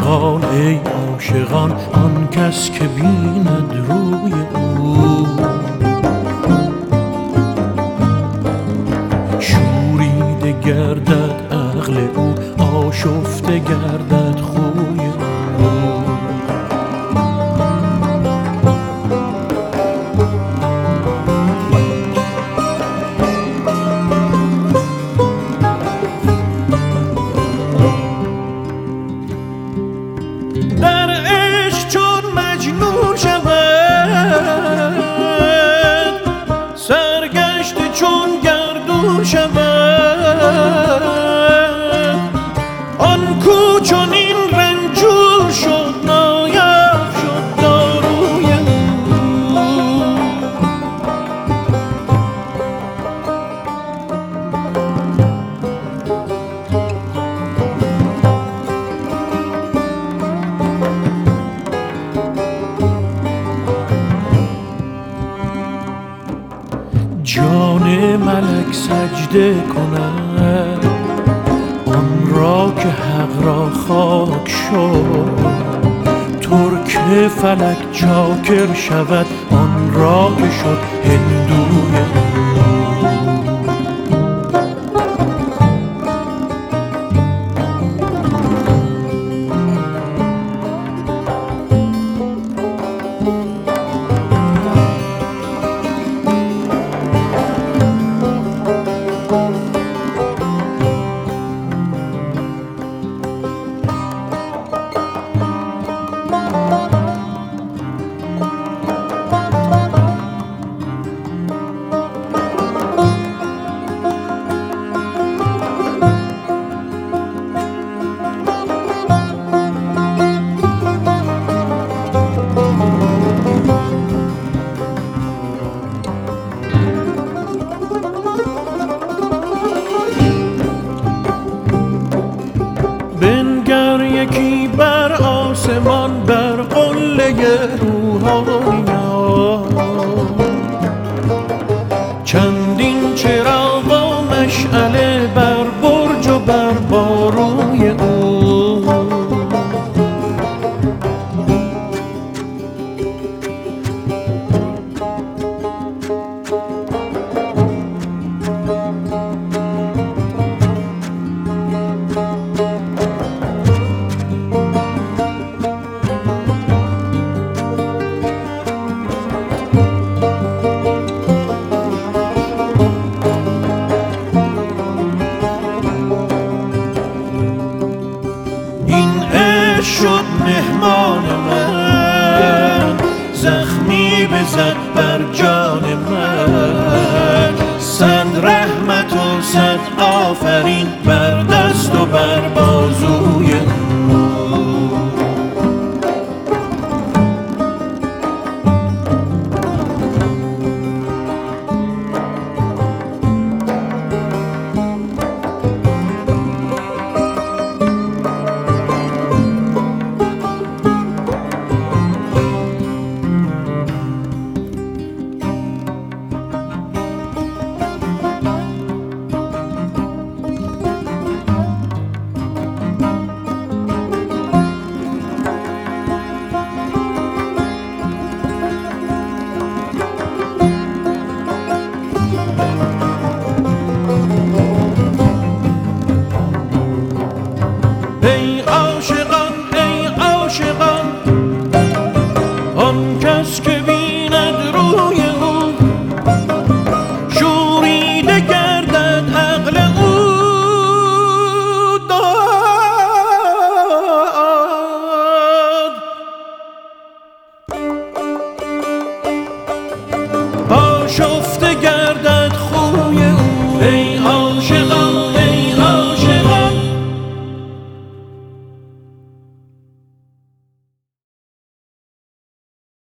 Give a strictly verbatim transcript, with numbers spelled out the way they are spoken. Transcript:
عاشقان ای عاشقان آن کس که بیند روی او شوریده گردد عقل او آشفته گردد خوی او در عشق چون مجنون شود سرگشته چون گردون شود آن کو چون این رنجور شد نایب شد داروی او جان ملک سجده کند آن را که حق را خاک شد ترک فلک چاکر شود آن را که شد هندوی بنگر یکی بر آسمان بر قله روحانیان چندین چراغ و مشعله بر برج و بر باروی او شد مهمان من زخمی بزد بر جان من صد رحمت و صد آفرین بر دست و بر بازوی ای عاشقان ای عاشقان آن کس که بیند روی او شوریده گردد عقل او داد آشفته